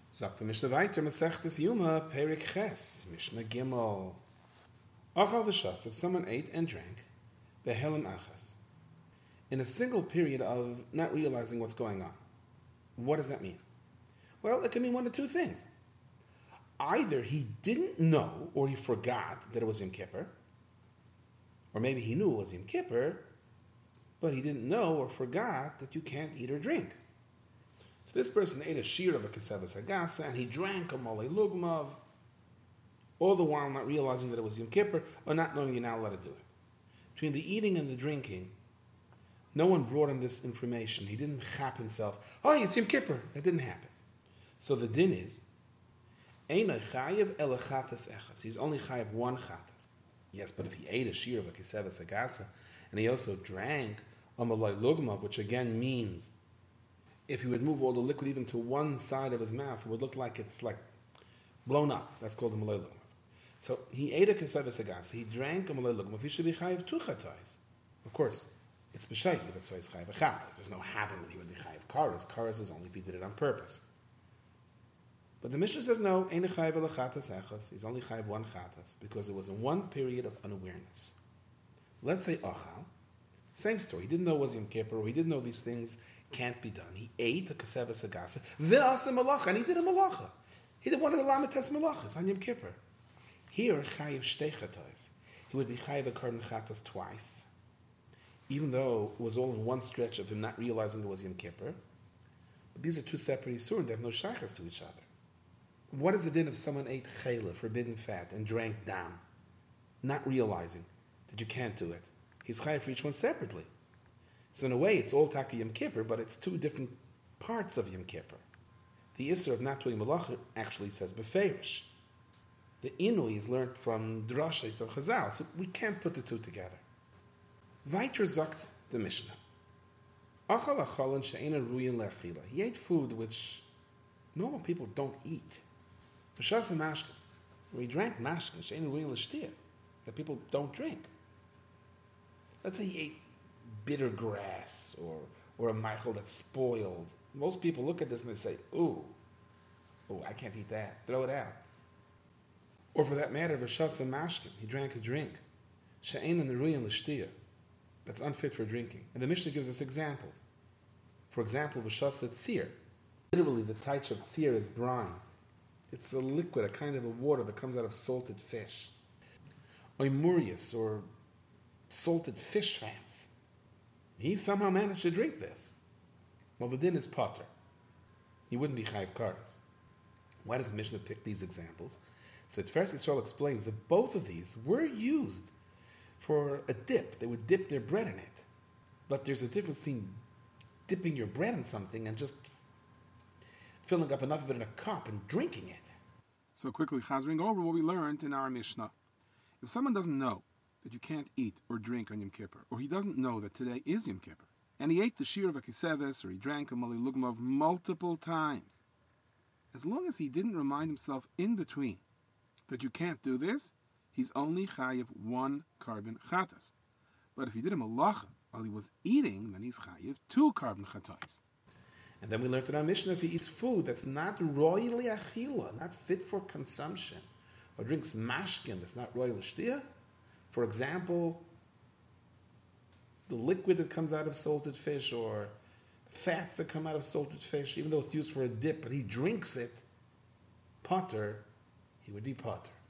Sagt der Mishnah weiter, Masechtes Yuma, Perik Ches, Mishnah Gimel. Achal v'shas, if someone ate and drank, behelim achas, in a single period of not realizing what's going on. What does that mean? Well, it can mean one of two things. Either he didn't know or he forgot that it was Yom Kippur, or maybe he knew it was Yom Kippur, but he didn't know or forgot that you can't eat or drink. So this person ate a shear of a kesevas hagasa and he drank a molei lugmav, all the while not realizing that it was Yom Kippur or not knowing you're not allowed to do it. Between the eating and the drinking, no one brought him this information. He didn't chap himself. Oh, it's Yom Kippur. That didn't happen. So the din is, Eina chayev ela chatas echas. He's only chayev one chatas. Yes, but if he ate a shear of a kesevas hagasa and he also drank a molei lugmav, which again means if he would move all the liquid even to one side of his mouth, it would look like it's like blown up. That's called a molei lugmav. So he ate a kesevas hagasa. He drank a molei lugmav. He should be chayev two chatais. Of course, it's b'shayki. That's why he's chayev a chatais. There's no having that he would be chayev karas. Karas is only if he did it on purpose. But the Mishnah says no. Ein chayev ela chatas echas. He's only chayev one chatas because it was in one period of unawareness. Let's say achal. Same story. He didn't know it was Yom Kippur, or he didn't know these things can't be done. He ate a kesevas hagasa, ve'asa malacha, and he did a malacha. He did one of the lamites malachas on Yom Kippur. Here, chayiv shtei chatos. He would be chayiv a karban chatas twice, even though it was all in one stretch of him not realizing it was Yom Kippur. But these are two separate isurim. They have no shaychas to each other. What is the din if someone ate chayla, forbidden fat, and drank dam, not realizing that you can't do it? He's chayiv for each one separately. So in a way, it's all Taka Yom Kippur, but it's two different parts of Yom Kippur. The Isser of not doing malacha actually says beferish. The Inui is learned from drashas of Chazal, so we can't put the two together. Weiter sagt the Mishnah. Achal achalan she'ena ruyin le'achila. He ate food which normal people don't eat. V'shas mashkin, where he drank mashkin she'ena ruyin le'shtir, that people don't drink. Let's say he ate bitter grass or a michael that's spoiled. Most people look at this and they say, ooh, I can't eat that. Throw it out. Or for that matter, v'shas mashkin, he drank a drink. She'ena ruyin le'shtir, that's unfit for drinking. And the Mishnah gives us examples. For example, v'shas tzir. Literally, the taich of tzir is brine. It's a liquid, a kind of a water that comes out of salted fish. Oimurius, or salted fish fats. He somehow managed to drink this. Well, the din is potter. He wouldn't be chayiv karas. Why does the Mishnah pick these examples? So at first Yisrael explains that both of these were used for a dip. They would dip their bread in it. But there's a difference between dipping your bread in something and just filling up enough of it in a cup and drinking it. So quickly, chazering over what we learned in our Mishnah. If someone doesn't know that you can't eat or drink on Yom Kippur, or he doesn't know that today is Yom Kippur, and he ate the shear of a keseves, or he drank a molei lugmav multiple times, as long as he didn't remind himself in between that you can't do this, he's only chayiv one karban chatas. But if he did a malacha while he was eating, then he's chayiv two karban chatas. And then we learned in our Mishnah, if he eats food that's not royally achila, not fit for consumption, or drinks mashkin that's not royal shtia, for example, the liquid that comes out of salted fish, or fats that come out of salted fish, even though it's used for a dip, but he drinks it, potter, he would be potter.